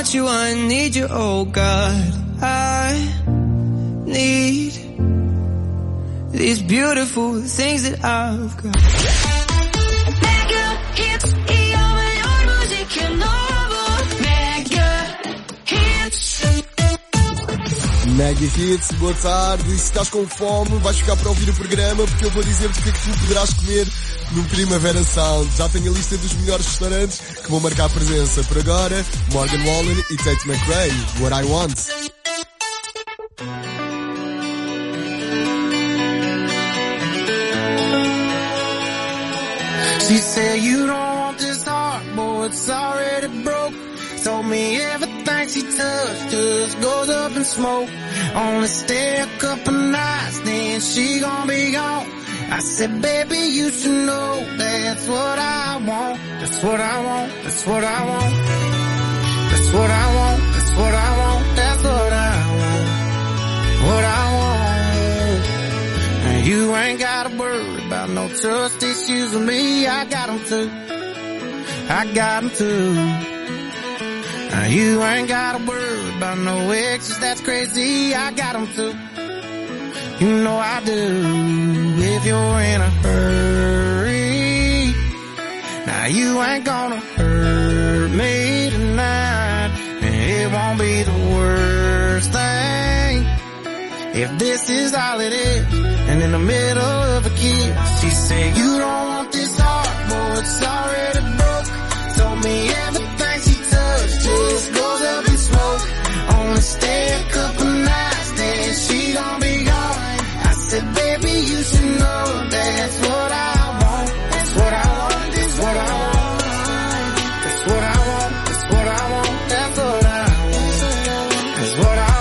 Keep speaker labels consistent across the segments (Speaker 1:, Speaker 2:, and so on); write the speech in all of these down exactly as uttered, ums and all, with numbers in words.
Speaker 1: want you, I need you, oh God. I need these beautiful things that I've got.
Speaker 2: Mega hits i ja melhor música nova. Mega hits.
Speaker 3: Mega Hits, boa tarde. Se estás com fome, vais ficar para ouvir o programa, porque eu vou dizer-te o que é que tu poderás comer no Primavera Sound. Já tenho a lista dos melhores restaurantes que vão marcar presença. Por agora, Morgan Wallen e Tate McRae, What I Want.
Speaker 4: She said you don't want this heart, boy, it's already broke. Told me everything she touched just goes up in smoke. Only stay a couple nights, then she gon' be gone. I said, baby, you should know that's what I want. That's what I want, that's what I want. That's what I want, that's what I want. That's what I want. What I want. And you ain't gotta worry about no trust issues with me. I got them too. I got them too. Now you ain't gotta worry about no exes, that's crazy, I got them too. You know I do, if you're in a hurry. Now you ain't gonna hurt me tonight, and it won't be the worst thing. If this is all it is, and in the middle of a kiss, she said you don't want this heart, boy, it's already broke. Told me everything she touched just goes up in smoke. Only stay a couple nights, then she gon' be gone. I said, baby, you should know that's what I want. That's what I want, that's what I want. That's what I want, that's what I want. That's what I want. That's what I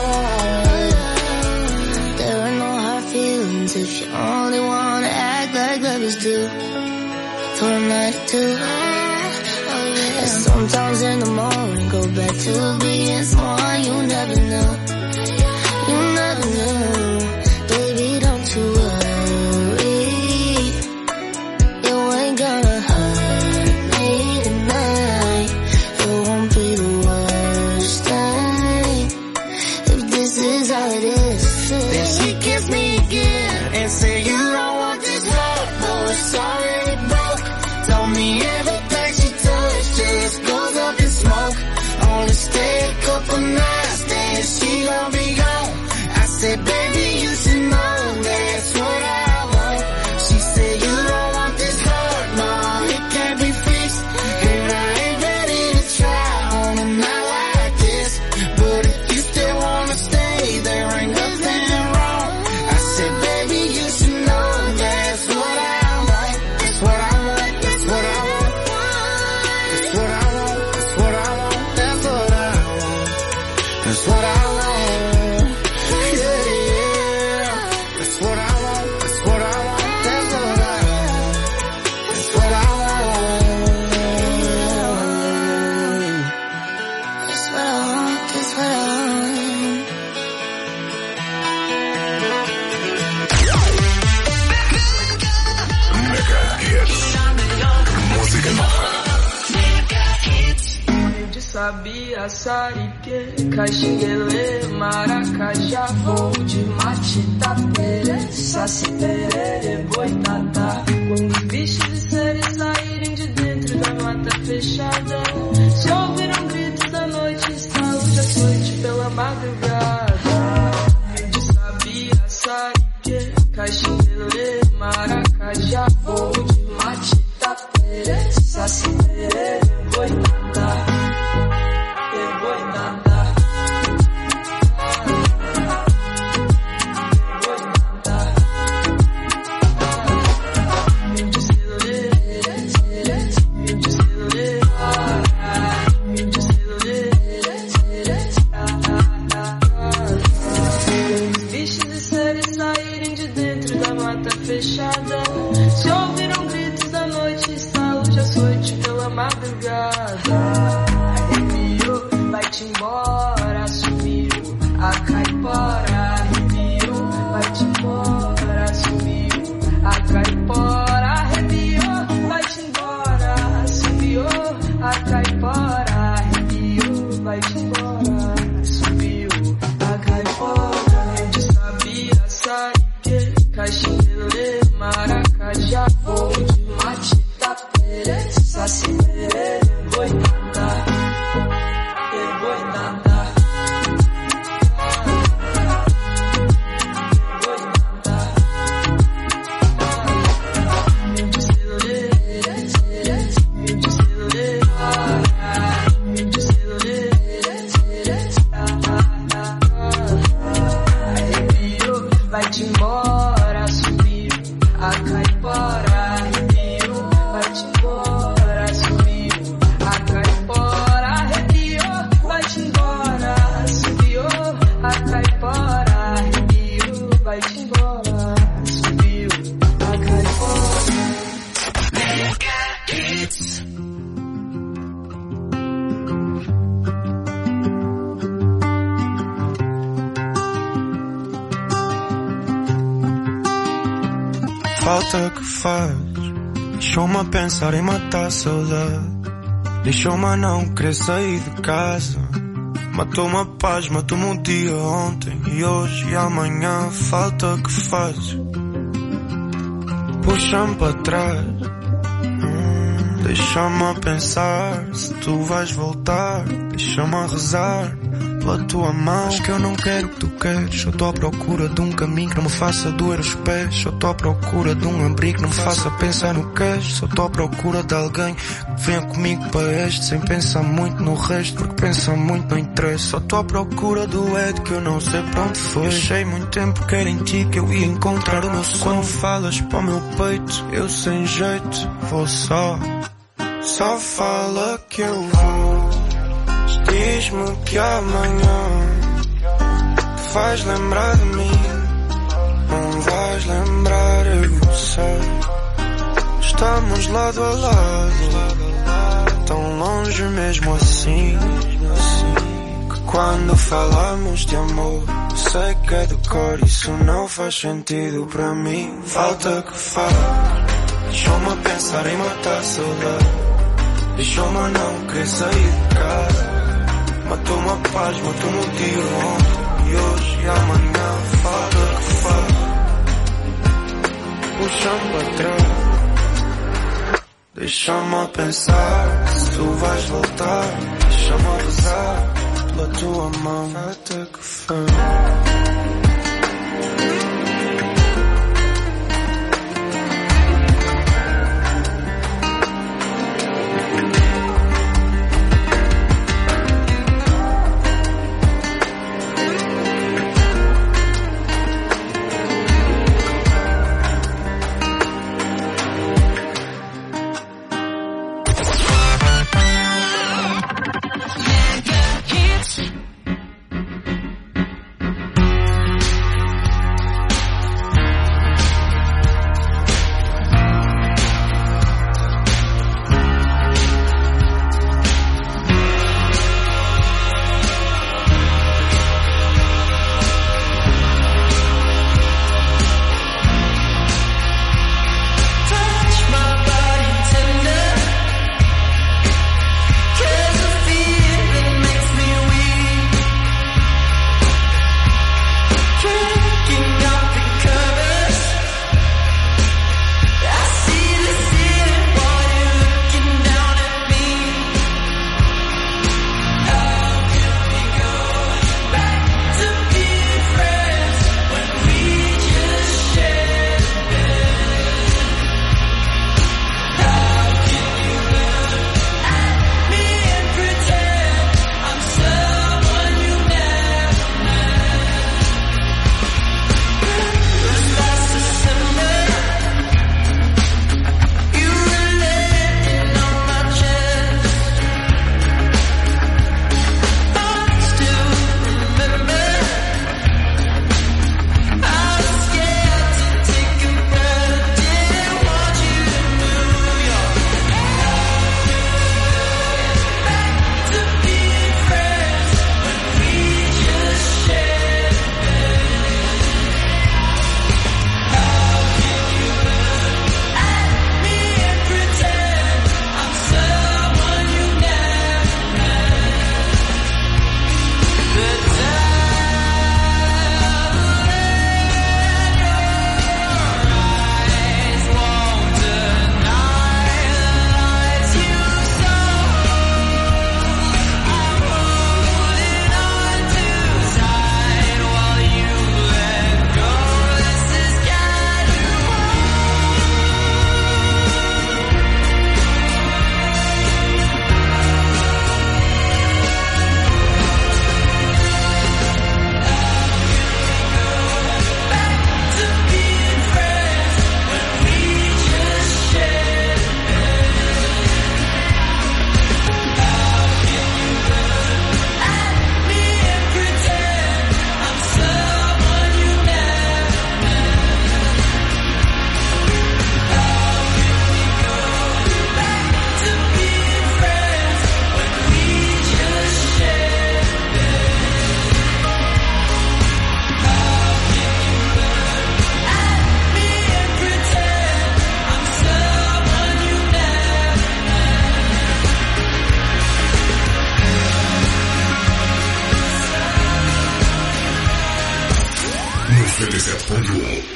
Speaker 4: want.
Speaker 2: There are no hard feelings if you only wanna act like lovers do. For a night or two. And sometimes in the morning go back to being someone you never knew. You never knew. Baby, don't you worry. You ain't gonna hurt me tonight. It won't be the worst thing. If this is all it is.
Speaker 4: Then she kissed me again and said you don't want this heart, boy, it's already broke. Told me everything she touched just goes up in smoke. Only stay a couple nights, then she gon' be gone. I said, baby, you should know that's what I want. She said, you don't want this heart, no, it can't be fixed. And I ain't ready to try on a night like this. But if you still wanna stay, there ain't nothing wrong. I said, baby, you should know that's what I want. That's what I want, that's what I want. That's what I want, that's what I want. That's what I want. That's what I want. Yeah, yeah. That's what I want, that's what I want. That's what I want. That's what I want.
Speaker 2: That's what I want, that's what I want.
Speaker 5: Mega Hits. Música nova.
Speaker 1: De sabia, sarike, caxinguelê, maracajá, voo de matita, pere, saci, perere, boitatá. Quando os bichos de série saírem de dentro da mata fechada, se ouviram gritos da noite, estalo de açoite pela madrugada. De sabia, sarike, caxinguelê, maracajá, voo de matita, pere, saci, perere, boitatá.
Speaker 6: falta que faz. Deixou-me a pensar em matar a saudade. Deixou-me a não querer sair de casa. Matou-me a paz, matou-me o dia ontem e hoje e amanhã. Falta que faz. Puxa-me para trás. hum, Deixa-me a pensar se tu vais voltar. Deixa-me a rezar pela tua mão. Acho que eu não quero o que tu queres. Eu estou à procura de um caminho que não me faça doer os pés. Eu estou à procura de um abrigo que não me faça pensar no queijo. Só estou à procura de alguém que venha comigo para este, sem pensar muito no resto, porque pensar muito não interessa. Só estou à procura do Ed que eu não sei para onde foi. Deixei muito tempo que era em ti que eu ia encontrar o meu sonho. Quando falas para o meu peito, eu sem jeito vou só. Só fala que eu vou. Diz-me que amanhã te vais lembrar de mim. Não vais lembrar, eu sei. Estamos lado a lado, tão longe mesmo assim, que quando falamos de amor, sei que é de cor, isso não faz sentido para mim. Falta que faz. Deixou-me a pensar em matar a saudade. Deixou-me a não querer sair de casa. Matou-me a paz, matou-me o dia ontem e hoje e amanhã. Falta que faz. Puxa-me para trás. Deixa-me a pensar se tu vais voltar. Deixa-me a rezar pela tua mão. Falta que faz.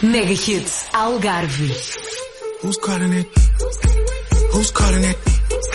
Speaker 7: Mega Hits Algarve.
Speaker 6: Who's calling it? Who's calling it?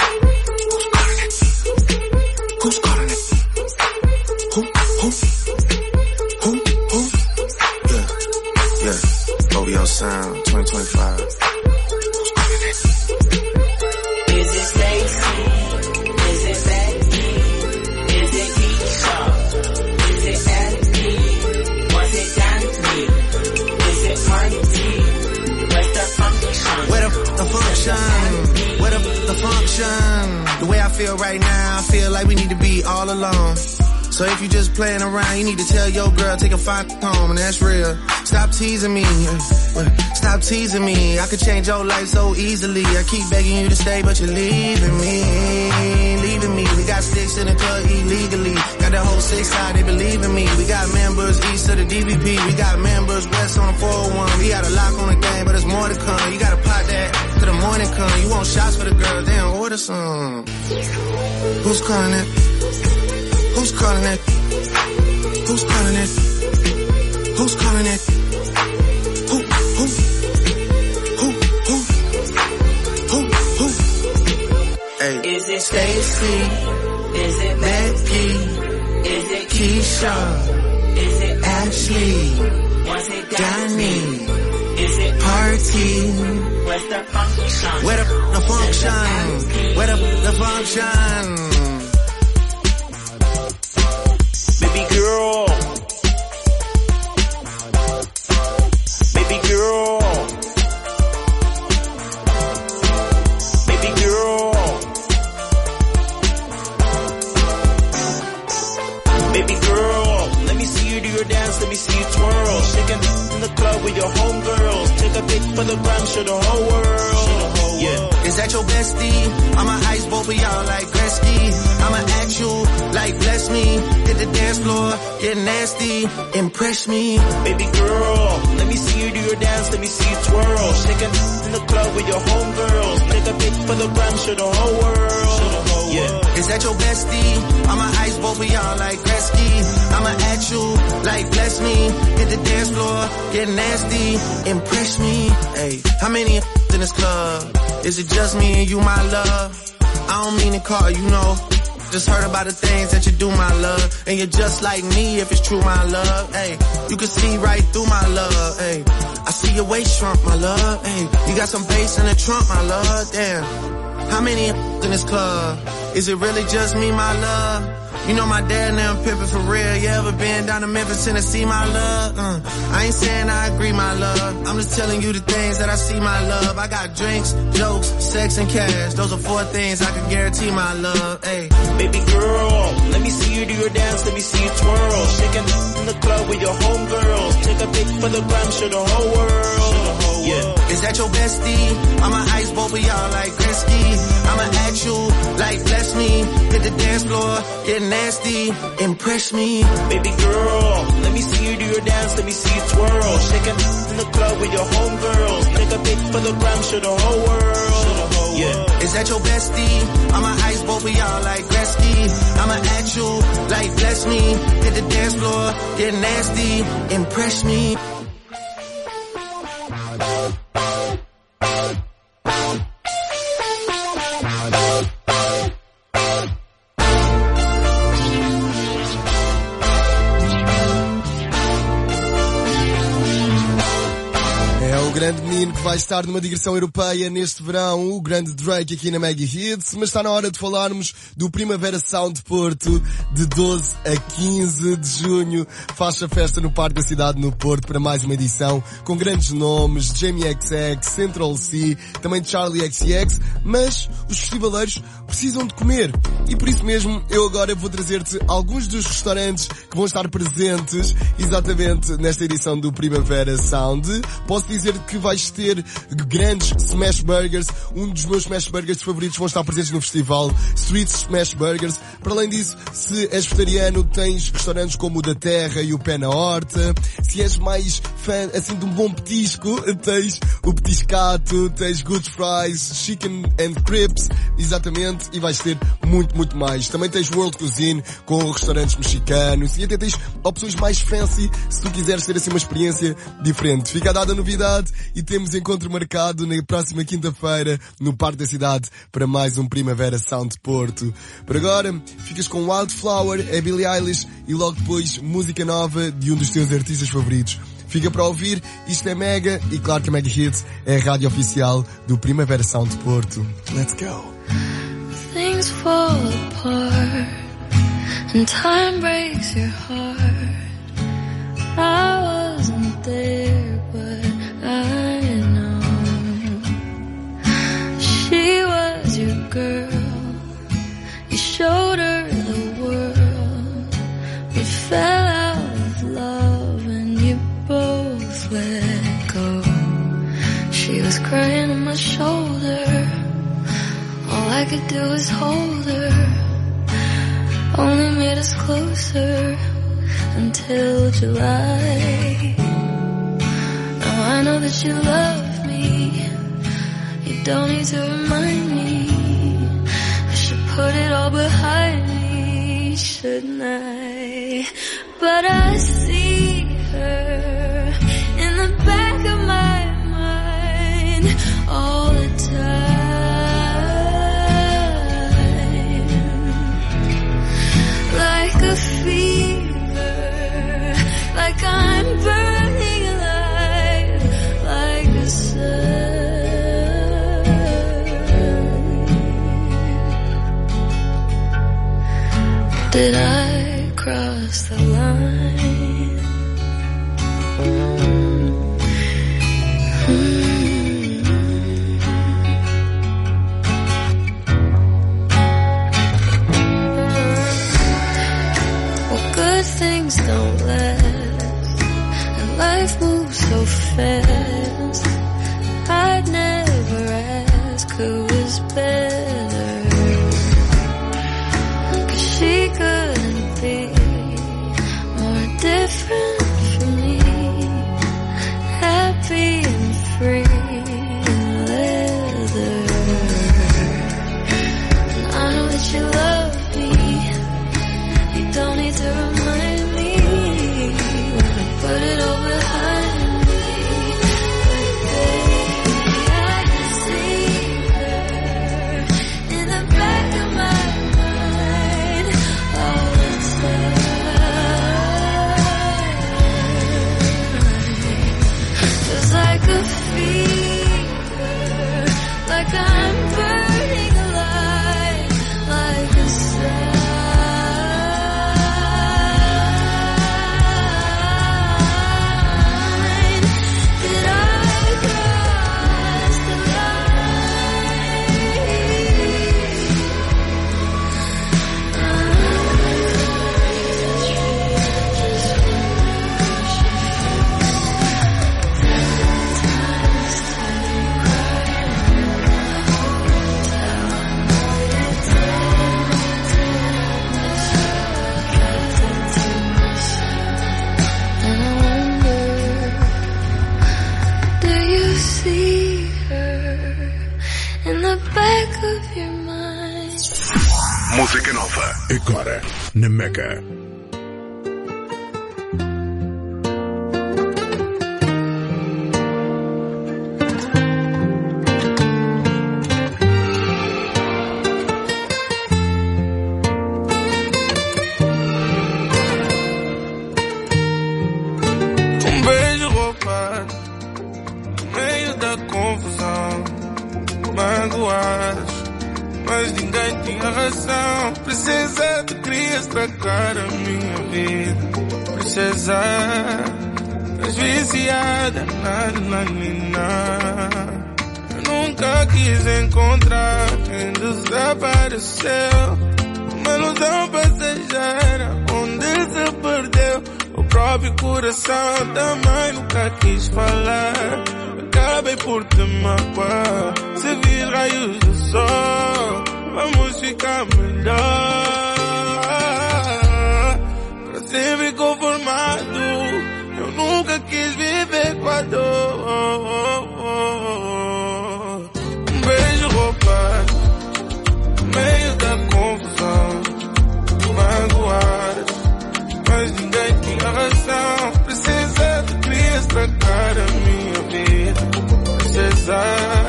Speaker 6: Who's calling it? Who? Who? Who? Who? Yeah. Yeah. O V O Sound twenty twenty-five. Who's calling it?
Speaker 8: Is it Stacy? Is it Becky? Is it Keisha? Is it Andy? Was it Danny? Is it Marty? Where's the function?
Speaker 6: Where the, the function? Where the, the function? The way I feel right now, I feel like we need to be all alone. So if you just playing around, you need to tell your girl, take a fine home, and that's real. Stop teasing me. Stop teasing me. I could change your life so easily. I keep begging you to stay, but you're leaving me. Leaving me. We got sticks in the club illegally. Got the whole six side, they believe in me. We got members east of the D V P. We got members west on the four oh one. We got a lock on the game, but there's more to come. You gotta pop that till the morning come. You want shots for the girls, they don't order some. Who's calling it? Who's calling it? Who's calling it? Who's calling it? Who, who? Who, who? Who, who? Hey.
Speaker 8: Is it Stacy? Is it Becky? Is it Keisha? Is it Ashley? Was it Danny? Is it Party? Where's the function?
Speaker 6: Where the, the function? Where the, the function?
Speaker 9: Baby girl, baby girl, baby girl, baby girl, let me see you do your dance, let me see you twirl, shaking in the club with your homegirls, take a pic for the gram, show the whole world. Yeah.
Speaker 6: Is that your bestie? I'ma ice both of y'all like Gretzky. I'ma act you like bless me. Hit the dance floor, get nasty, impress me.
Speaker 9: Baby girl, let me see you do your dance, let me see you twirl. Shaking in the club with your homegirls. Take a pic for the gram, show the whole world. Yeah.
Speaker 6: Is that your bestie? I'ma ice both of y'all like Gretzky. I'ma act you like bless me. Hit the dance floor, get nasty, impress me. Hey, how many in this club? Is it just me and you, my love? I don't mean to call you, know. Just heard about the things that you do, my love. And you're just like me if it's true, my love. Hey, you can see right through my love. Hey, I see your waist shrunk, my love. Hey, you got some bass in the trunk, my love. Damn, how many in this club? Is it really just me, my love? You know my dad and them pimpin' for real. You ever been down to Memphis, Tennessee, my love? Uh, I ain't saying I agree, my love. I'm just telling you the things that I see, my love. I got drinks, jokes, sex, and cash. Those are four things I can guarantee, my love. Hey,
Speaker 9: baby girl, let me see you do your dance, let me see you twirl. Shaking in the club with your homegirls. Take a pic for the gram, show the whole world. Yeah.
Speaker 6: Is that your bestie? I'ma ice both of y'all like Gretzky. I'ma act you like bless me. Hit the dance floor, get nasty, impress me.
Speaker 9: Baby girl, let me see you do your dance, let me see you twirl. Shaking in the club with your homegirls. Take a pic for the gram, show the whole world. Yeah.
Speaker 6: Is that your bestie? I'ma ice both of y'all like Gretzky. I'ma act you like bless me. Hit the dance floor, get nasty, impress me.
Speaker 3: Grande menino que vai estar numa digressão europeia neste verão, o grande Drake aqui na Mega Hits, mas está na hora de falarmos do Primavera Sound Porto, de doze a quinze de junho. Faz a festa no Parque da Cidade no Porto para mais uma edição, com grandes nomes, Jamie X X, Central C, também Charlie X X, mas os festivaleiros precisam de comer. E por isso mesmo, eu agora vou trazer-te alguns dos restaurantes que vão estar presentes exatamente nesta edição do Primavera Sound. Posso dizer que vais vais ter grandes smash burgers. Um dos meus smash burgers favoritos vão estar presentes no festival, Street Smash Burgers. Para além disso, se és vegetariano, tens restaurantes como o da Terra e o Pé na Horta. Se és mais fã, assim, de um bom petisco, tens o Petiscato, tens Good Fries, Chicken and Crips, exatamente, e vais ter muito, muito mais. Também tens World Cuisine, com restaurantes mexicanos, e até tens opções mais fancy, se tu quiseres ter assim uma experiência diferente. Fica dada a novidade e temos encontro marcado na próxima quinta-feira no Parque da Cidade para mais um Primavera Sound Porto. Por agora, ficas com Wildflower, é Billie Eilish, e logo depois música nova de um dos teus artistas favoritos. Fica para ouvir, isto é Mega, e claro que a Mega Hits é a rádio oficial do Primavera Sound Porto. Let's go!
Speaker 2: Things fall apart and time breaks your heart. I wasn't there, but I know she was your girl. You showed her the world. We fell out of love and you both let go. She was crying on my shoulder. All I could do was hold her. Only made us closer until July. Now I know that you love me. You don't need to remind me. I should put it all behind me, shouldn't I? But I see her in the back of my mind all the time. Like a fever, like I'm burning alive, like the sun. Did I cross the line? Mm-hmm. Well, good things don't last, and life moves so fast. I'd never ask who was better, 'cause she couldn't be more different from me. Happy and free in leather. And I know that you love me. You don't need to remind me. Wanna put it all behind me. But baby, I can see her in the back of my mind all the time. It's like a fever, like I'm burning alive, like the sun. Did I cross the And I wonder, do you see her in the back of your mind?
Speaker 5: Música nova, agora na Mega.
Speaker 6: Um beijo roubado no meio da confusão, magoados, mas ninguém tinha razão. Princesa, tu querias estragar a minha vida. Princesa, estás viciada na adrenalina. Eu nunca quis encontrar quem desapareceu. Uma ilusão passageira onde se perdeu o próprio coração. Também nunca quis falar. acabei por te magoar. Se vir raios do sol, vamos ficar melhor. Pra sempre conformado, eu nunca quis viver com a dor. Um beijo roubado, no meio da confusão, magoado, mas ninguém tinha razão. Precisa de querer estragar a minha vida. Precisa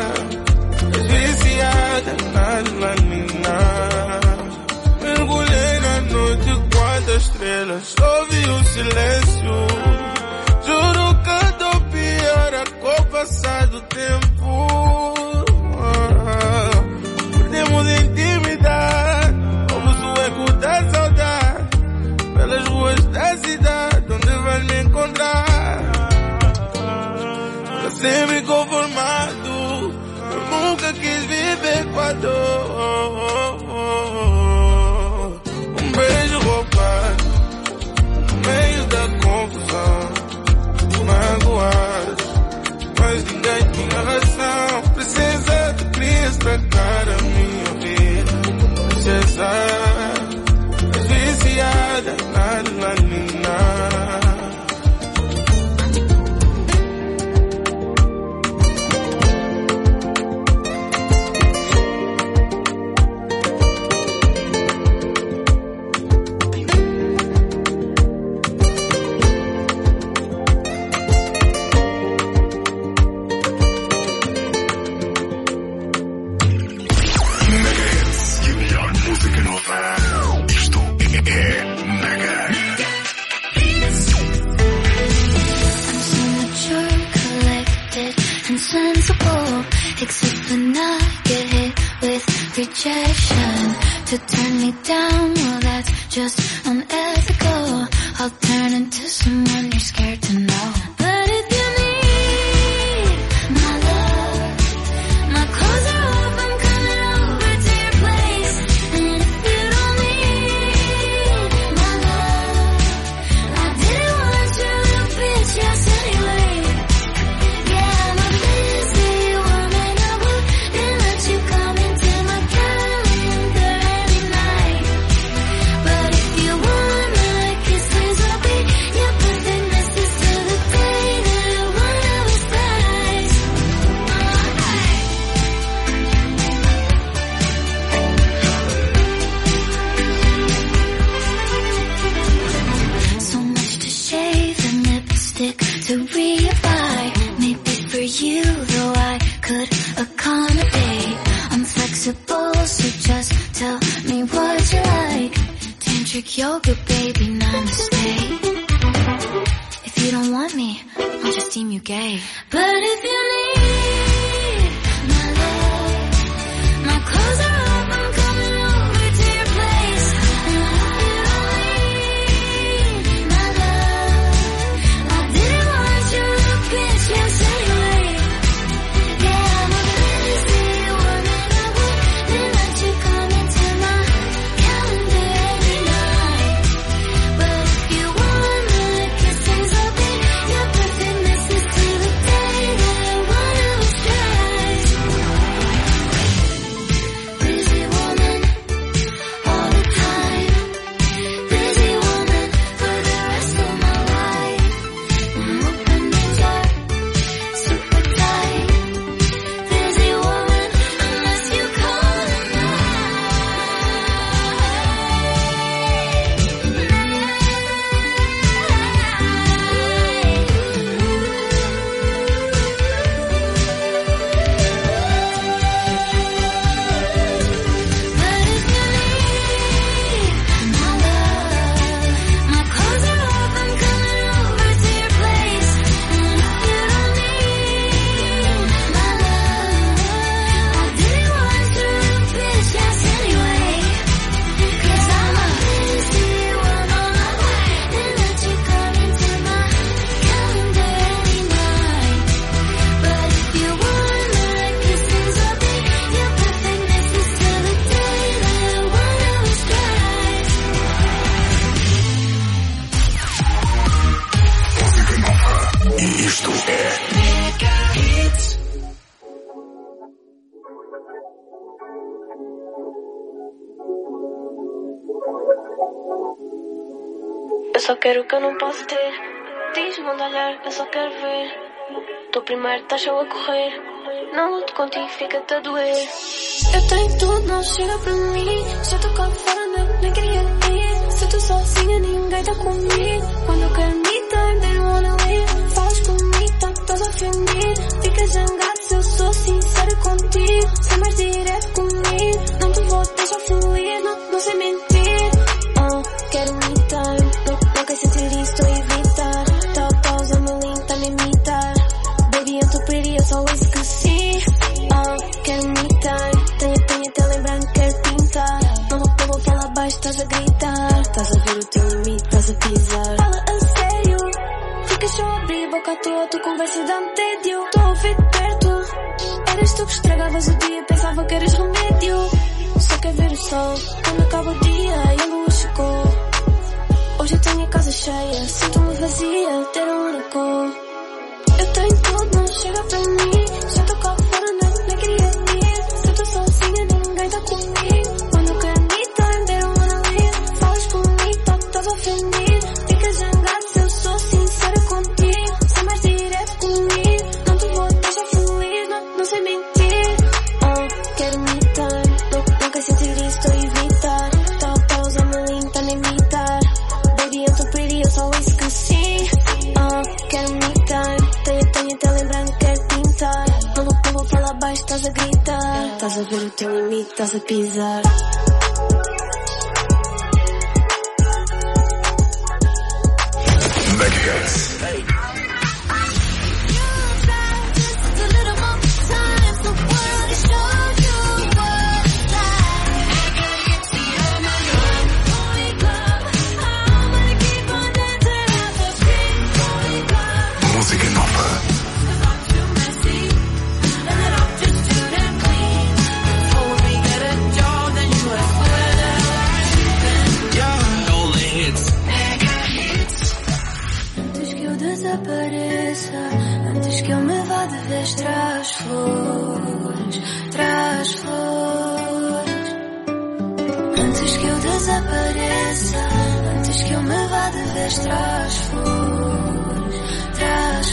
Speaker 6: viciada na adrenalina. Mergulhei na noite quando as estrelas ouvi o silêncio. Juro que dou pior com o passar do tempo. Ah, perdemos a intimidade, ouves o eco da saudade pelas ruas da cidade onde vais me encontrar. Pra sempre conformado, eu nunca quis viver com a dor. Um beijo roubado, no meio da confusão, magoado, mas ninguém tinha razão. Precisa de querer estragar a minha vida. Precisa viciada na adrenalina.
Speaker 2: Except when I get hit with rejection. To turn me down, well that's just unethical. I'll turn into someone you're scared to know. But if you need my love, my clothes are off, I'm coming over to your place. And if you don't need my love, I didn't want your little bitch ass anyway. Yeah, I'm a busy woman, I wouldn't let you come into my calendar every night. But if you want my kisses, I'll be your perfect missus till the day that one of us dies. So much to shave and lipstick to reapply. Maybe for you, though I could accommodate. I'm flexible, so just tell me what you like. Tantric yoga, baby, namaste. If you don't want me, I'll just deem you gay. But if you need my love, my clothes are off, I'm coming over to your place. And if you don't need my love, I didn't want your little bitch ass anyway. Yeah, I'm a busy woman, I wouldn't let you come into my calendar every night. But if you want my kisses, I'll be your perfect missus till the day that one
Speaker 10: só quero o que eu não posso ter. Diz-me onde olhar, eu só quero ver. Tu primeiro estás só a correr. Não luto contigo, fica-te a doer. Eu tenho tudo, não chega para mim. Já estou cá fora, nem, nem queria ir. Se eu estou sozinha, ninguém está comigo. Quando eu quero me time, they don't wanna leave. Falas comigo, tá, estás a ofender. Fica zangado se eu sou sincera contigo. Ser mais direto comigo. Não te vou deixar fluir, não, não sei mentir. Oh, quero me time. Não, não quero sentir isso, estou a evitar. Tal, pausa, meu link, tá a me imitar. Baby, eu tô pretty, eu só esqueci. Oh, quero me time. Tenho, tenho até lembrando que quero pintar. Não vou, não vou falar baixo, estás a gritar. Estás a ver o teu limite, estás a pisar. Fala a sério. Fica só a abrir boca à toa, tu conversa dá-me tédio. Estou a ouvir perto. Eras tu que estragavas o dia, pensava que eras remédio. Só quer ver o sol, quando acaba o dia e a lua chegou. Hoje eu tenho a casa cheia, sinto-me vazia, ter um único. Eu tenho tudo, não chega para mim. Já estou cá fora, nem, nem queria ir. Se eu estou sozinha, ninguém está comigo. Quando eu quero me time, they don't wanna leave. Falas comigo, tá, estás a ofender. Fica zangado se eu sou sincera contigo. Ser mais direto comigo. Não te vou deixar fluir, não, não sei mentir. Oh, quero me time. Não, não quero sentir isso, estou a evitar. Tal, pausa, meu link, tá a me imitar. Baby, eu tô pretty, eu só esqueci. Oh, quero me time. Tenho, tenho até lembrando que quero pintar. Não vou, não vou falar baixo, estás a gritar. Estás a ver o teu limite, estás a pisar.
Speaker 5: Megahertz. Música nova.
Speaker 10: Antes que eu desapareça, antes que eu me vá de vez, traz flores, traz flores. Antes que eu desapareça, antes que eu me vá de vez, traz flores, traz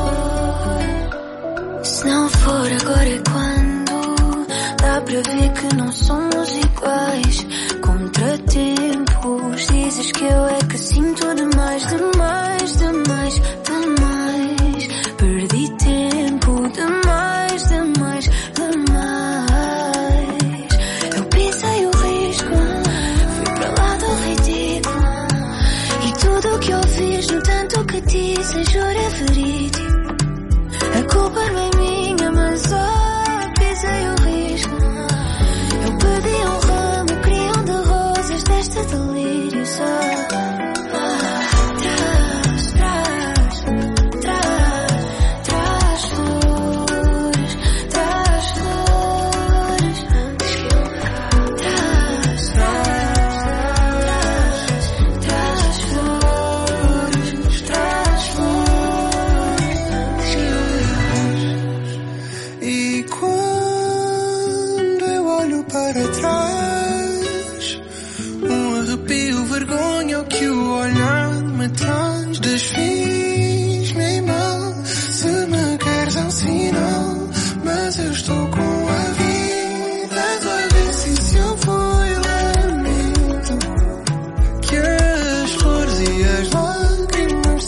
Speaker 10: flores. Se não for agora é quando dá para ver que não somos iguais. Contratempos, dizes que eu é que sinto demais, demais, demais, demais. Perdi tempo, demais, demais, demais. Eu pisei o risco, fui para lá do ridículo. E tudo que eu fiz, no tanto que disse, juro é verídico. A culpa não é minha, mas oh, pisei o risco. Eu pedi um ramo, queria um de rosas deste delírio só. Ah, traz, traz, traz, traz flores, traz flores. Antes que eu me vá, traz, traz, traz, traz flores, traz flores. Antes que eu me vá.
Speaker 6: E quando eu olho para trás, um arrepio, vergonha, o que o olhar me traz. Desfiz-me em mão, se me queres é um sinal, mas eu estou com a vida. Vai ver se isso eu fui lamento, que as flores e as lágrimas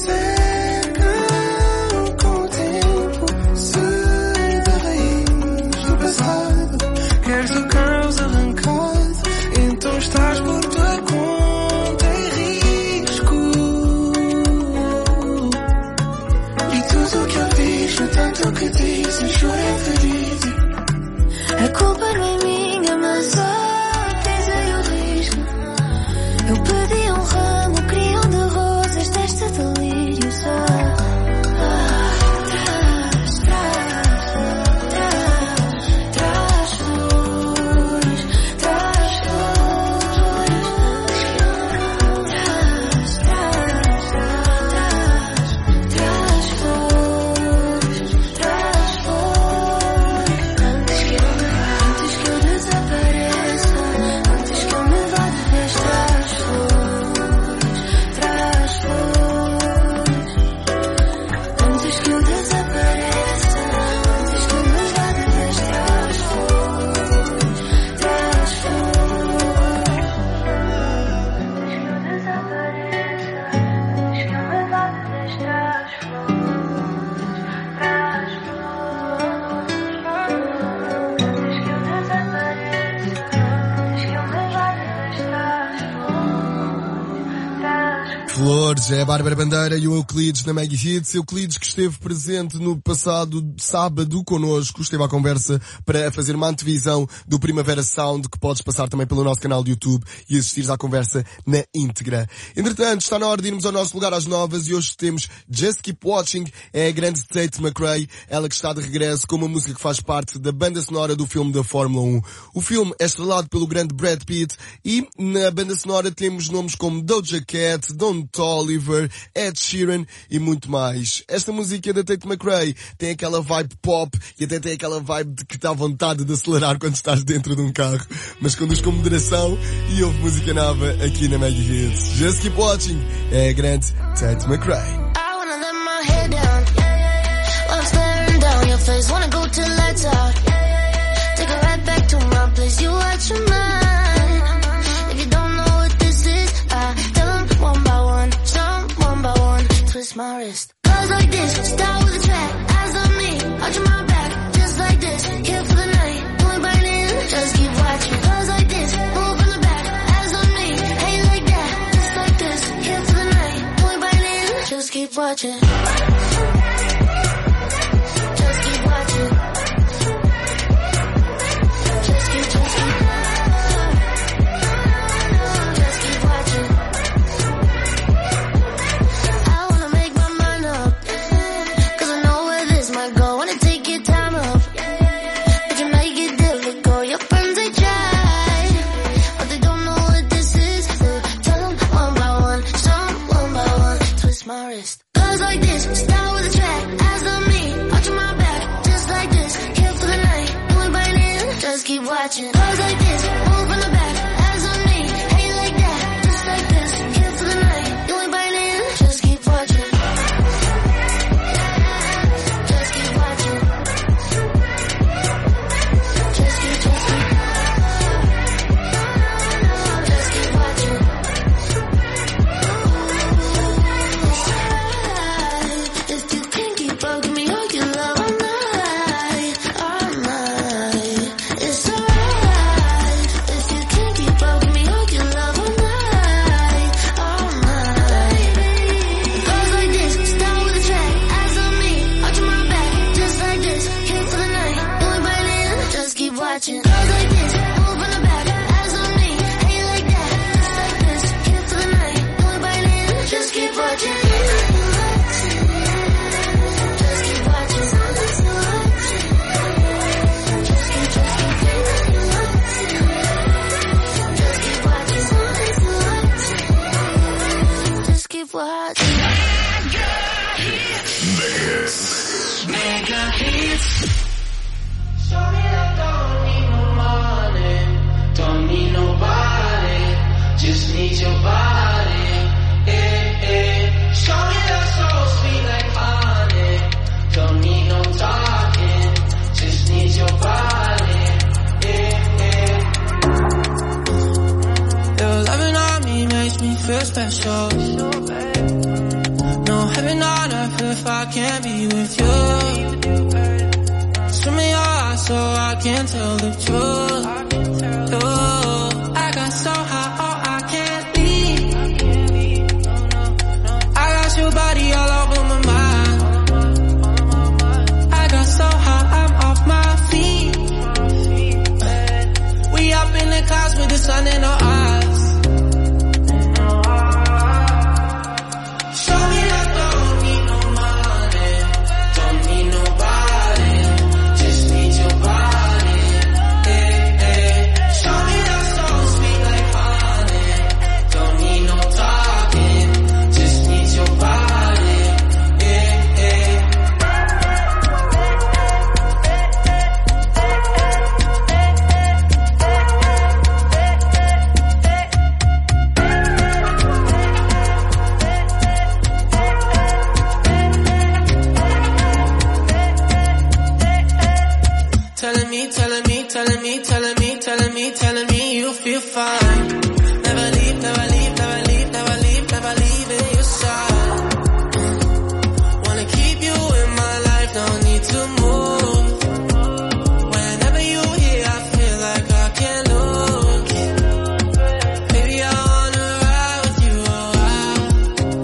Speaker 6: secam com o tempo. Se da raiz do passado queres o caos arrancado, então estás por tua conta em risco.
Speaker 3: Flores, é a Bárbara Bandeira e o Euclides na Mega Hits. Euclides que esteve presente no passado sábado connosco, esteve à conversa para fazer uma antevisão do Primavera Sound, que podes passar também pelo nosso canal de YouTube e assistires à conversa na íntegra. Entretanto, está na hora de irmos ao nosso lugar às novas e hoje temos Just Keep Watching, é a grande Tate McRae, ela que está de regresso com uma música que faz parte da banda sonora do filme da Fórmula um. O filme é estrelado pelo grande Brad Pitt e na banda sonora temos nomes como Doja Cat, Don Toliver, Ed Sheeran e muito mais. Esta música da Tate McRae tem aquela vibe pop e até tem aquela vibe de que dá vontade de acelerar quando estás dentro de um carro, mas conduz com moderação e ouve música nova aqui na Mega Hits. Just Keep Watching é a grande Tate McRae.
Speaker 2: Wanna go till lights out. Take a ride back to my place. You watch your mind. If you don't know what this is, I tell them one by one, some one by one. Twist my wrist. Goes like this, start with a track. Eyes on me, watching my back. Just like this, here for the night. Going by in, just keep watching. Goes like this, move from the back. Eyes on me, hey like that. Just like this, here for the night. Going by in, just keep watching. Watching. Goes like this, move from the back, eyes on me, hey like that, just like this, here for the night, you ain't biting in, just keep watching. Just keep watching. Just keep, just keep. Just keep watching. If you can't keep up with me, all you love all night, all night. It's watching. Goes like this, move from the back, eyes on me, hey like that, just like this, here for the night, you ain't biting in, just keep watching. Just keep watching. Just keep, just keep. Just keep watching. Just keep watching.
Speaker 5: Mega Hits.
Speaker 8: Mega Hits. Show me that don't need no money, don't need nobody, just need your body, eh, eh. Show me that soul sweet like honey, don't need no talking, just need your body, eh, eh. Your loving on me makes me feel special. No heaven on earth if I can't be with you. Swim me your so I can tell the truth. Oh, I got so high, oh, I can't leave. I got your body all over my mind. I got so high, I'm off my feet. We up in the clouds with the sun in our eyes. Show me that don't need no money, don't need nobody, just need your body, eh, eh. Show me that soul sweet like honey, don't need no talking, just need your body, eh, eh. Telling me, telling me, telling me, telling me, telling me, telling me you feel fine. Never leave, never leave, never leave, never leave, never leave in your side. Wanna keep you in my life, don't need to move. Whenever you here, I feel like I can't lose. Baby, I wanna ride with you a while.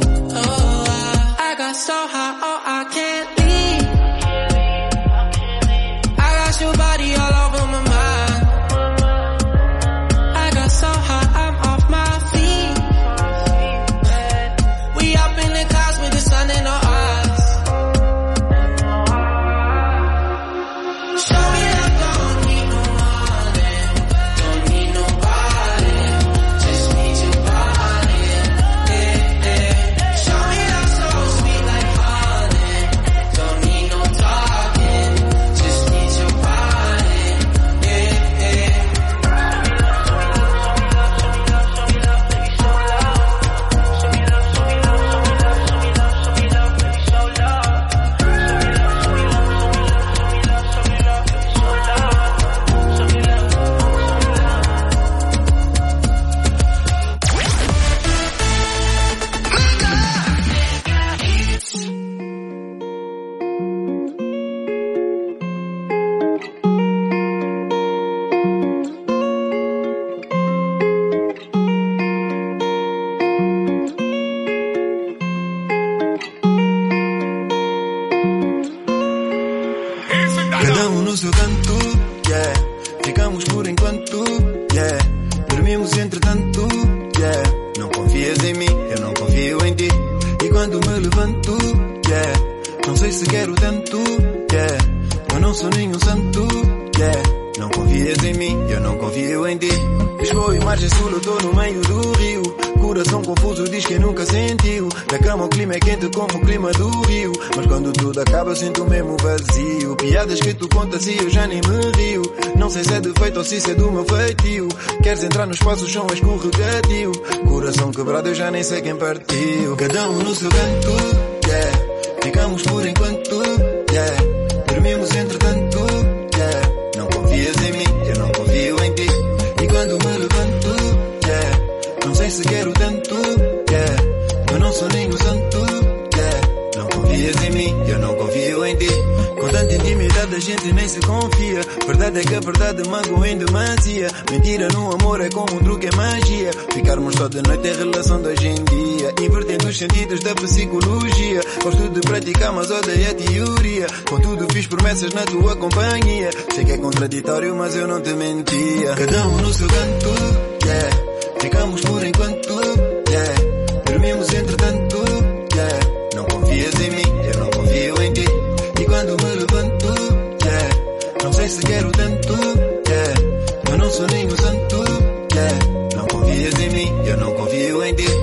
Speaker 11: enquanto, yeah. Dormimos entretanto, yeah. Não confias em mim, eu não confio em ti. E quando me levanto, yeah. Não sei se quero tanto, yeah. Eu não sou nenhum santo, yeah. Não confias em mim, eu não confio em ti. Lisboa e margem sul, eu tô no meio do rio. Coração confuso diz que nunca sentiu. Da cama o clima é quente como o clima do rio. Mas quando tudo acaba sinto mesmo vazio. Piadas que tu contas e eu já nem me rio. Não sei se é defeito ou se isso é do meu feitio. Queres entrar no espaço, o chão é escorregadio. Coração quebrado eu já nem sei quem partiu. Cada um no seu canto, yeah. Ficamos por enquanto, yeah. Dormimos entretanto, yeah. Não confias em mim, eu não confio em ti. E quando me levanto, yeah. Não sei se quero tanto, yeah. Eu não sou nenhum santo, yeah. Não confias em mim, eu não confio em ti. Com tanta intimidade a gente nem se confia. Verdade é que a verdade magoa em demasia. Mentira no amor é como um truque, é magia. Ficarmos só de noite é relação de hoje em dia. Invertendo os sentidos da psicologia. Gosto de praticar mas odeio a teoria. Contudo fiz promessas na tua companhia. Sei que é contraditório mas eu não te mentia. Cada um no seu canto, yeah. Ficamos por enquanto, yeah. Dormimos entretanto, yeah. Não confias em mim, eu não confio em ti. E quando me levanto, yeah. Não sei se quero tanto, yeah. Eu não sou nenhum santo, yeah. Não confias em mim, eu não confio em ti.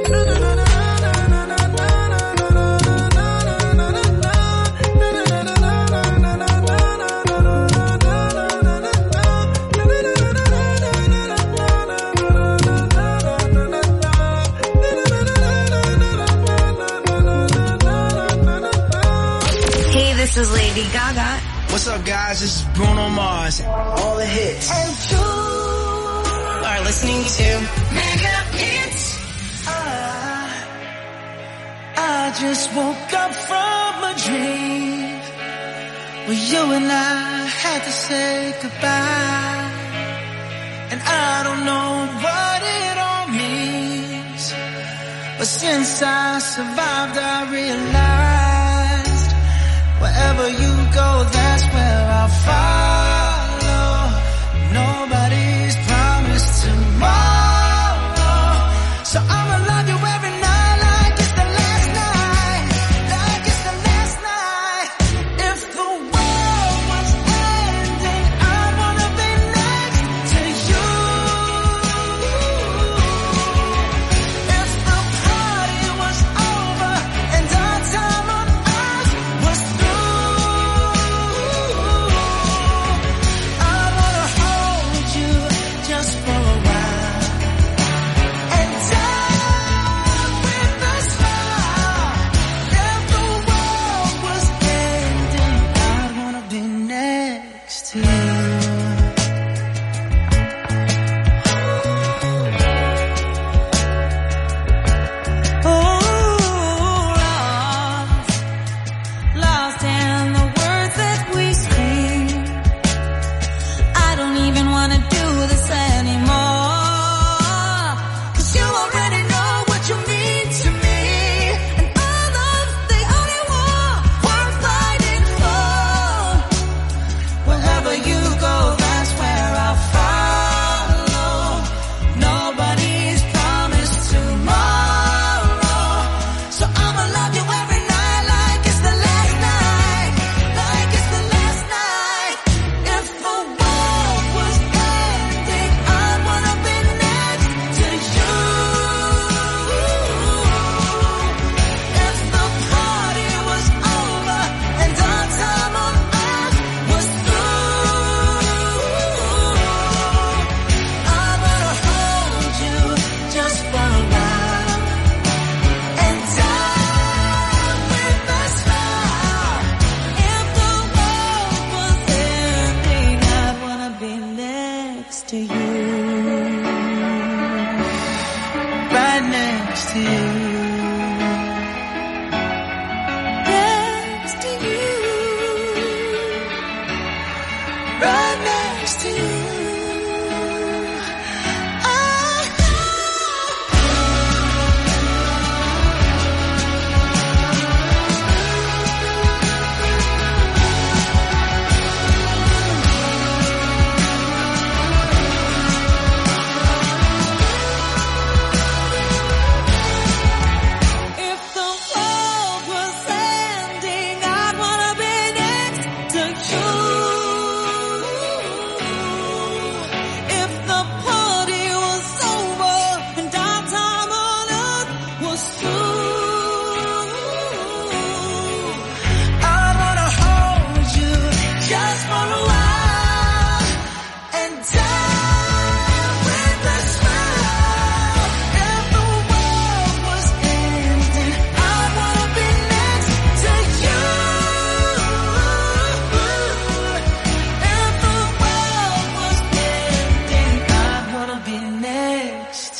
Speaker 7: This is Lady Gaga.
Speaker 9: What's up, guys? This is Bruno Mars. All the hits.
Speaker 7: And you
Speaker 9: are listening to
Speaker 7: Mega Hits.
Speaker 1: I, I just woke up from a dream where you and I had to say goodbye. And I don't know what it all means, but since I survived I realized wherever you go, that's where I'll follow. Nobody's promised tomorrow, so I'ma love you every night like it's the last night, like it's the last night. If the world was ending, I wanna be next to you. If the party was over and our time on earth was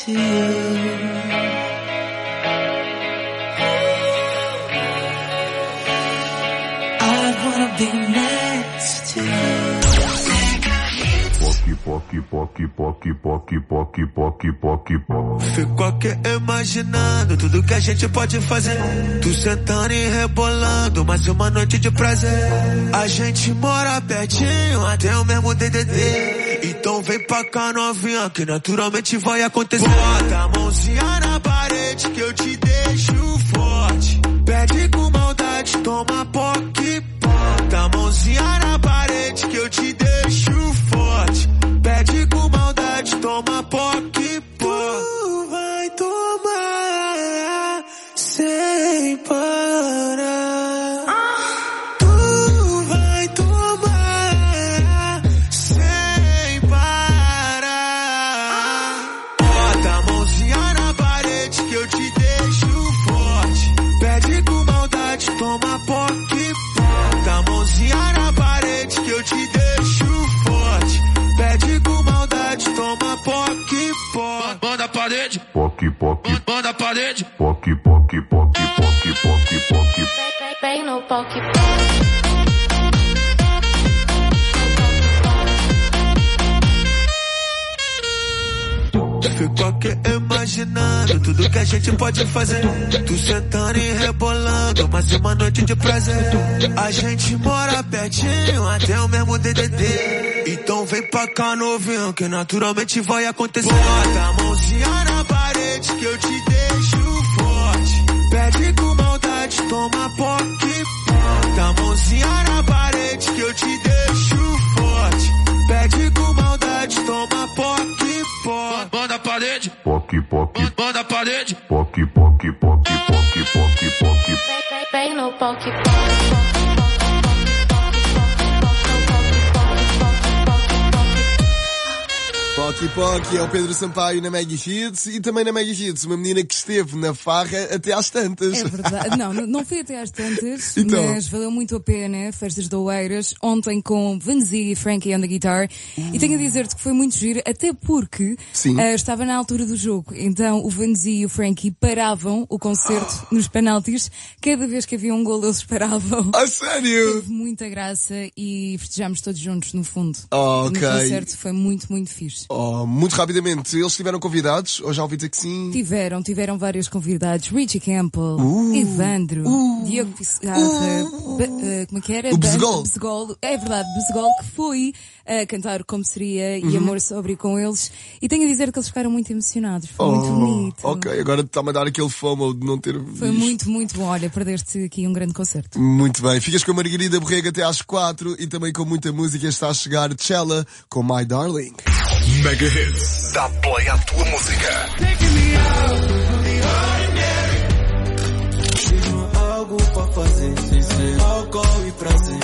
Speaker 12: to you. I wanna be next to you.
Speaker 5: Poc, poc, poc, poc, poc, poc, poc, poc.
Speaker 6: Fico aqui imaginando tudo que a gente pode fazer. Tu sentando e rebolando, mais uma noite de prazer. A gente mora pertinho, até o mesmo D D D. Então vem pra cá novinha, que naturalmente vai acontecer. Bota a mãozinha na parede que eu te deixo forte. Pede com maldade, toma poc, bota a mãozinha na parede que eu te deixo forte. Pede com maldade, toma poc, pó. Tu vai tomar sem parar. Tu vai tomar sem parar. Bota a mãozinha na parede que eu te deixo forte. Pede com maldade, toma poc, bota a mãozinha na parede que eu te deixo forte. Pede com maldade, toma poc, pó. Banda parede,
Speaker 5: poc, poc,
Speaker 6: banda parede,
Speaker 5: poc, poc, poc, poc, poc, poc.
Speaker 10: Bem no poc,
Speaker 6: Fico aqui imaginando tudo que a gente pode fazer. Tu sentando e rebolando, mais uma noite de prazer. A gente mora pertinho, até o mesmo D D D. Então vem pra cá novinho, que naturalmente vai acontecer. Bota a mãozinha na parede que eu te deixo forte. Pede com maldade, toma poc, bota a mãozinha na parede que eu te deixo forte. Pede com maldade, toma poc, pó. Banda parede,
Speaker 5: poc, poc,
Speaker 6: banda parede,
Speaker 5: poc, poc, poc, poc, poc, poc.
Speaker 10: bem no poc,
Speaker 3: Poc Poc é o Pedro Sampaio na Mega Hits e também na Mega Hits, uma menina que esteve na farra até às tantas.
Speaker 13: É verdade. Não, não foi até às tantas,
Speaker 3: então.
Speaker 13: Mas valeu muito a pena. Festas de Oeiras, ontem com Vanzi e Frankie on the guitar. Uh. E tenho a dizer-te que foi muito giro, até porque uh, estava na altura do jogo. Então o Vanzi e o Frankie paravam o concerto nos penaltis. Cada vez que havia um gol eles paravam.
Speaker 3: Ah, sério?
Speaker 13: Teve muita graça e festejámos todos juntos no fundo.
Speaker 3: Oh, ok.
Speaker 13: No concerto foi muito, muito fixe.
Speaker 3: Oh, muito rapidamente, eles tiveram convidados? Ou já ouvi dizer que sim?
Speaker 13: Tiveram, tiveram vários convidados. Richie Campbell,
Speaker 3: uh,
Speaker 13: Evandro, uh, Diogo Pissarra,
Speaker 3: uh,
Speaker 13: uh, como é que era?
Speaker 3: O Bezegol.
Speaker 13: Bezegol. É verdade, Bezegol, que foi a uh, cantar Como Seria
Speaker 3: uhum.
Speaker 13: e Amor Sóbrio com eles. E tenho a dizer que eles ficaram muito emocionados. Foi
Speaker 3: oh,
Speaker 13: muito bonito.
Speaker 3: Ok, agora está-me a dar aquele FOMO de não ter
Speaker 13: Foi
Speaker 3: visto.
Speaker 13: muito, muito bom. Olha, perdeste aqui um grande concerto.
Speaker 3: Muito bem. Ficas com a Margarida Borrega até às quatro e também com muita música. Está a chegar Cella com My Darling.
Speaker 5: Mega Hits. Dá play à tua música.
Speaker 11: Tenho algo para fazer sem ser álcool e prazer.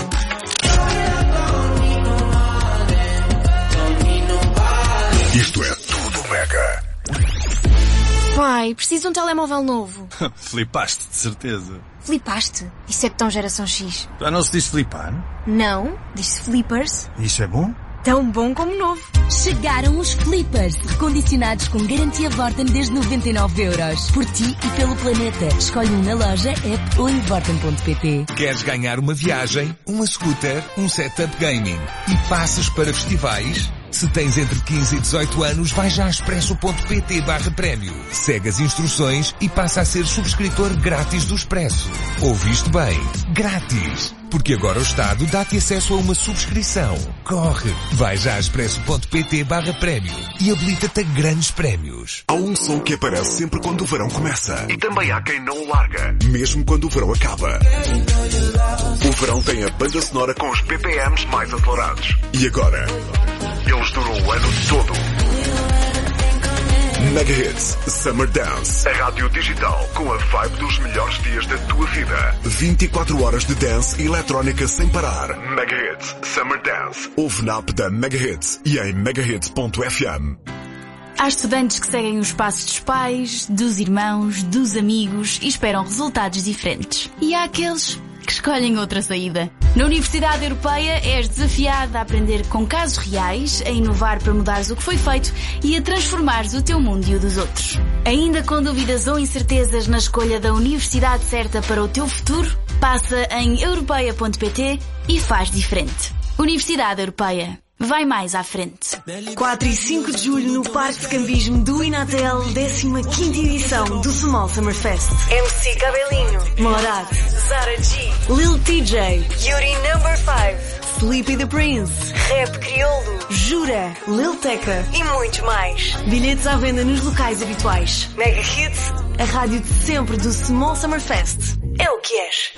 Speaker 5: Isto é tudo Mega.
Speaker 10: Pai, preciso de um telemóvel novo.
Speaker 14: Flipaste, de certeza.
Speaker 10: Flipaste? Isso é que tão geração X.
Speaker 14: Já não se diz flipar?
Speaker 10: Não, diz-se flippers.
Speaker 14: Isso é bom?
Speaker 10: Tão bom como novo.
Speaker 15: Chegaram os Clippers, recondicionados com garantia Vorten desde noventa e nove euros. Por ti e pelo planeta. Escolhe um na loja, app ou em vorten ponto pt.
Speaker 16: Queres ganhar uma viagem, uma scooter, um setup gaming e passes para festivais? Se tens entre quinze e dezoito anos, vai já a expresso.pt barra prémio. Segue as instruções e passa a ser subscritor grátis do Expresso. Ouviste bem? Grátis! Porque agora o Estado dá-te acesso a uma subscrição. Corre! Vai já a expresso.pt barra prémio e habilita-te a grandes prémios.
Speaker 5: Há um som que aparece sempre quando o verão começa. E também há quem não o larga, mesmo quando o verão acaba. O verão tem a banda sonora com os B P Ms mais acelerados. E agora? Eles duram o ano todo. Mega Hits Summer Dance. A rádio digital com a vibe dos melhores dias da tua vida. vinte e quatro horas de dance e eletrónica sem parar. Mega Hits Summer Dance. Ouve na app da Mega Hits e em megahits ponto f m.
Speaker 15: Há estudantes que seguem os passos dos pais, dos irmãos, dos amigos e esperam resultados diferentes. E há aqueles
Speaker 17: que escolhem outra saída. Na Universidade Europeia és desafiada a aprender com casos reais, a inovar para mudares o que foi feito e a transformares o teu mundo e o dos outros. Ainda com dúvidas ou incertezas na escolha da universidade certa para o teu futuro? Passa em europeia ponto pt e faz diferente. Universidade Europeia. Vai mais à frente.
Speaker 18: quatro e cinco de julho no Parque de Cambismo do Inatel, décima quinta edição do Small Summer Fest. M C Cabelinho, Morat, Zara G, Lil T J, Yuri Number cinco, Sleepy the Prince, Rap Crioulo, Jura, Lil Tecca e muitos mais. Bilhetes à venda nos locais habituais. Mega Hits, a rádio de sempre do Small Summer Fest. É o que és.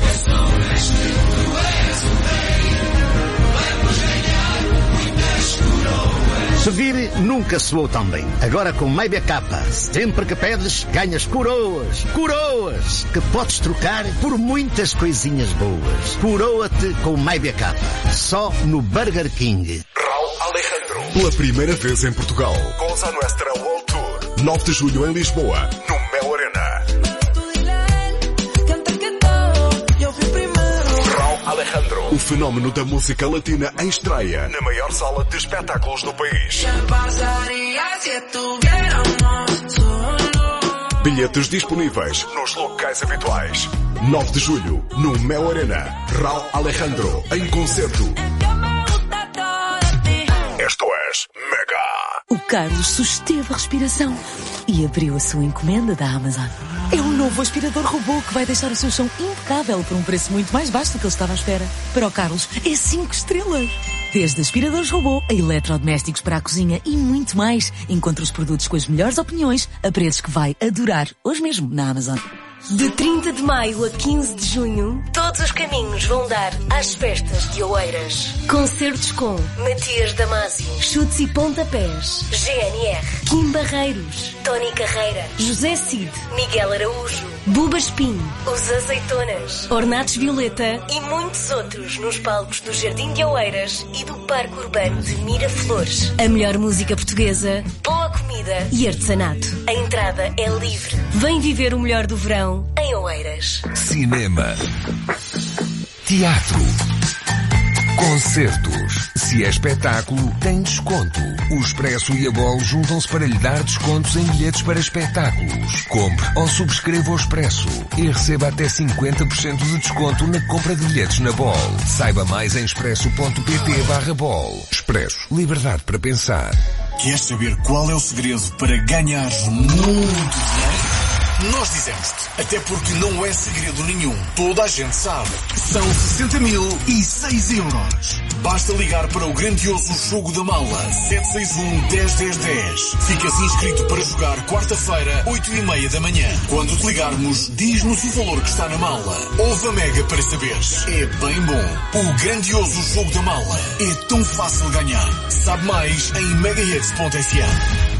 Speaker 19: Subir nunca soou tão bem. Agora com Maybe Kappa, sempre que pedes, ganhas coroas. Coroas! Que podes trocar por muitas coisinhas boas. Coroa-te com Maybe Kappa. Só no Burger King.
Speaker 5: Raul Alejandro. Pela primeira vez em Portugal. Cosa Nuestra World Tour. nove de julho em Lisboa, no Mel Arena. Alejandro, o fenómeno da música latina em estreia na maior sala de espetáculos do país. Bilhetes disponíveis nos locais habituais. nove de julho, no Mel Arena. Raul Alejandro, em concerto. Esto és Mega.
Speaker 20: O Carlos susteve a respiração e abriu a sua encomenda da Amazon. É um novo aspirador robô que vai deixar o seu chão impecável por um preço muito mais baixo do que ele estava à espera. Para o Carlos, é cinco estrelas. Desde aspiradores robô a eletrodomésticos para a cozinha e muito mais. Encontre os produtos com as melhores opiniões a preços que vai adorar hoje mesmo na Amazon.
Speaker 18: De trinta de maio a quinze de junho, todos os caminhos vão dar às festas de Oeiras. Concertos com Matias Damasio, Chutes e Pontapés, G N R, Kim Barreiros, Tony Carreira, José Cid, Miguel Araújo, Buba Espinho, Os Azeitonas, Ornatos Violeta e muitos outros nos palcos do Jardim de Oeiras e do Parque Urbano de Miraflores. A melhor música portuguesa, boa comida e artesanato. A entrada é livre. Vem viver o melhor do verão em Oeiras.
Speaker 16: Cinema, teatro, concertos. Se é espetáculo, tem desconto. O Expresso e a Bol juntam-se para lhe dar descontos em bilhetes para espetáculos. Compre ou subscreva o Expresso e receba até cinquenta por cento de desconto na compra de bilhetes na Bol. Saiba mais em expresso ponto pt barra Bol. Expresso. Liberdade para pensar.
Speaker 21: Queres saber qual é o segredo para ganhar muito dinheiro? Nós dizemos-te, até porque não é segredo nenhum, toda a gente sabe. São sessenta mil e seis euros. Basta ligar para o grandioso Jogo da Mala, sete seis um, dez, dez, dez. Ficas inscrito para jogar quarta-feira, oito e meia da manhã. Quando te ligarmos, diz-nos o valor que está na mala. Ouve a Mega para saberes. É bem bom. O grandioso Jogo da Mala é tão fácil ganhar. Sabe mais em mega hits ponto f m.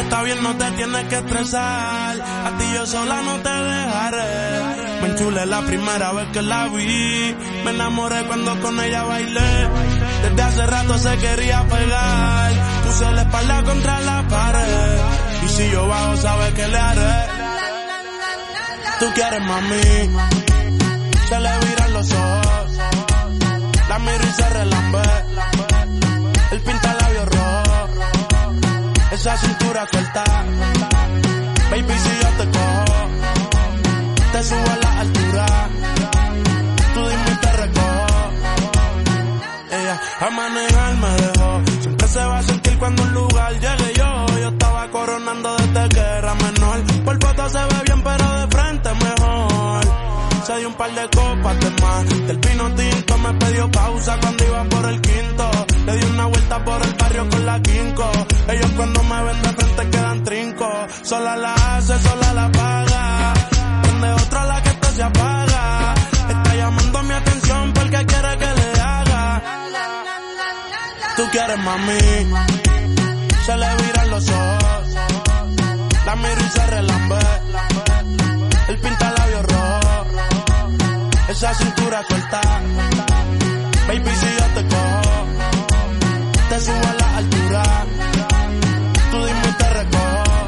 Speaker 4: está bien, no te tienes que estresar. A ti yo sola no te dejaré. Me enchulé la primera vez que la vi. Me enamoré cuando con ella bailé. Desde hace rato se quería pegar. Puse la espalda contra la pared. Y si yo bajo, sabes que le haré. Tú quieres, mami. Se le viran los ojos. La miro y se relambe. El pinta labios rojo. Esa cintura suelta. Baby, si yo te cojo, te subo a la altura. Tú dime y te recojo. Ella a manejar me dejó. Siempre se va a sentir cuando un lugar llegue yo. Yo estaba coronando desde que era menor. Por foto se ve bien, pero de frente mejor. Se dio un par de copas de más. Del vino tinto me pidió pausa cuando iba por el quinto. Le di una vuelta por el barrio con la quinco. Ellos cuando me ven de frente quedan trinco. Sola la hace, sola la paga. Prende otra la que esto se apaga. Está llamando mi atención porque quiere que le haga. Tú quieres, mami. Se le viran los ojos. La miro y se relambe. El pinta labios rojo. Esa cintura suelta. Baby, si yo te cojo, te subo a la altura. Tú dime y te recojo.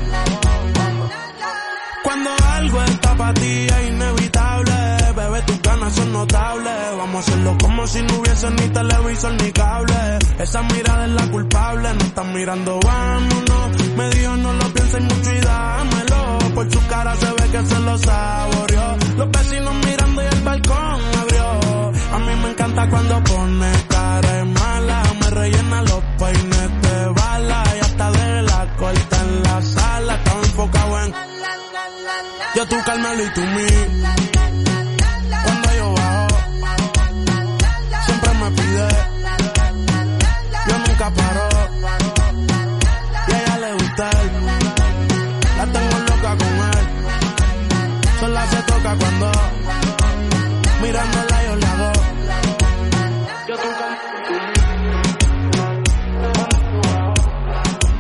Speaker 4: Cuando algo está para ti es inevitable. Bebé, tus ganas son notables. Vamos a hacerlo como si no hubiese ni televisor ni cable. Esa mirada es la culpable. No están mirando, vámonos. Me dijo no lo pienses mucho y dámelo. Por su cara se ve que se lo saboreó. Los vecinos mirando y el balcón abrió. A mí me encanta cuando pone cara de mala. Me rellena los peines de bala. Y hasta de la corta en la sala. Estaba enfocado en yo, tú, Carmelo y tú, mí. Cuando yo bajo, siempre me pide. Yo nunca paro. Y a ella le gusta él. La tengo loca con él. Sola se toca cuando mirándola yo la hago. Yo, tú, Carmelo y tú, mí.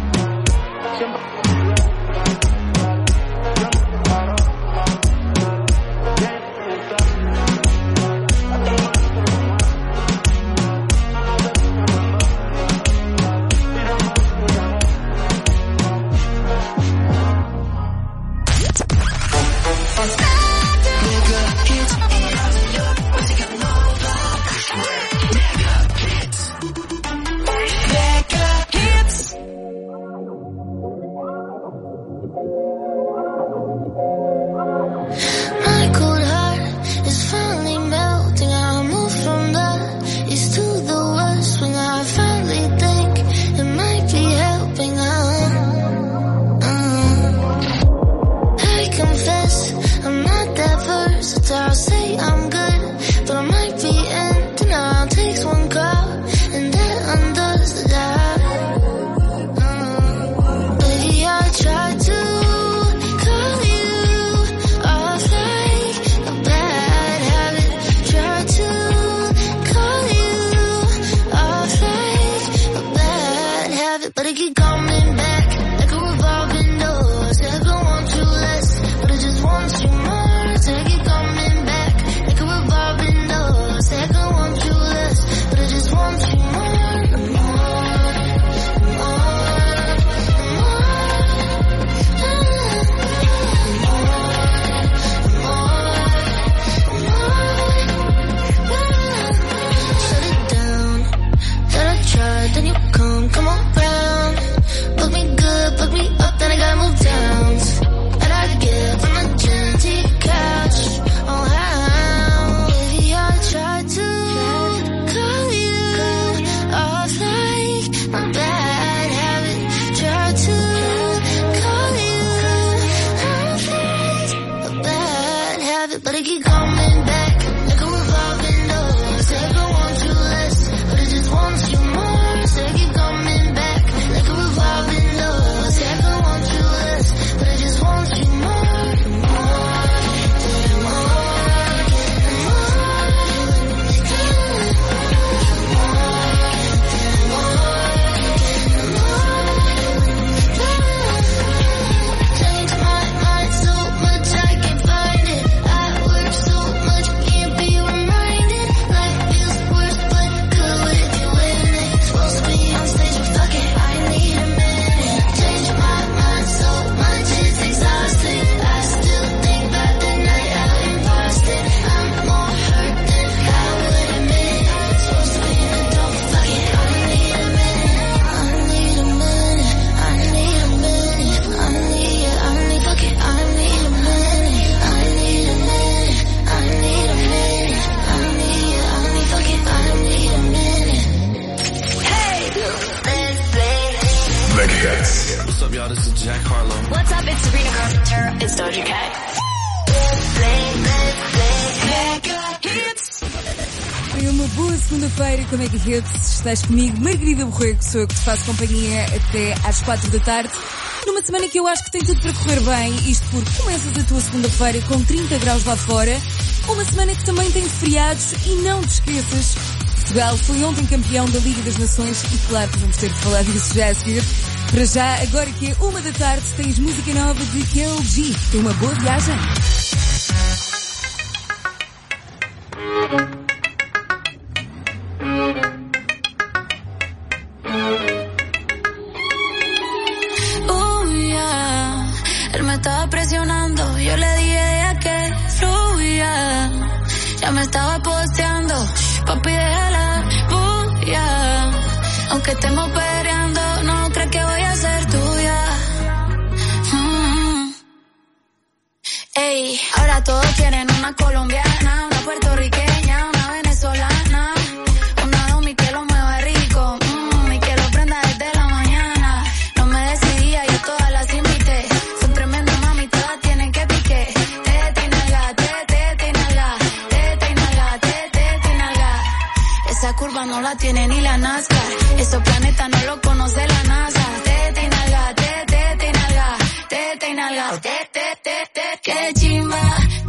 Speaker 4: Siempre me pide. Yo nunca paro.
Speaker 9: What's up, y'all? This is Jack Harlow.
Speaker 10: What's up? It's Sabrina Carpenter. It's Doja Cat.
Speaker 13: Foi uma boa segunda-feira com a Mega Hits. Estás comigo, Margarida Borrego, sou eu que te faço companhia até às quatro da tarde. Numa semana que eu acho que tem tudo para correr bem, isto porque começas a tua segunda-feira com trinta graus lá fora. Uma semana que também tem feriados e não te esqueças, Portugal foi ontem campeão da Liga das Nações e claro que vamos ter de falar disso já a seguir. Para já, agora que é uma da tarde, tens música nova de K L G. Tem uma boa viagem.
Speaker 10: Estaba presionando, yo le dije a que fluya. Ya me estaba posteando, papi déjala bulla. Aunque estemos peleando, no crees que voy a ser tuya. Mm. Ey, ahora todos quieren una colombiana, una puertorriqueña, una venezolana, una domi que lo mueva rico, mm, y que lo prenda desde la mañana. No me decidía, yo todas las invité. Esa curva no la tiene ni la NASCAR. Esos planetas no lo conoce la NASA. Tete y nalga, tete y nalga, tete y nalga, tete, tete, qué chimba.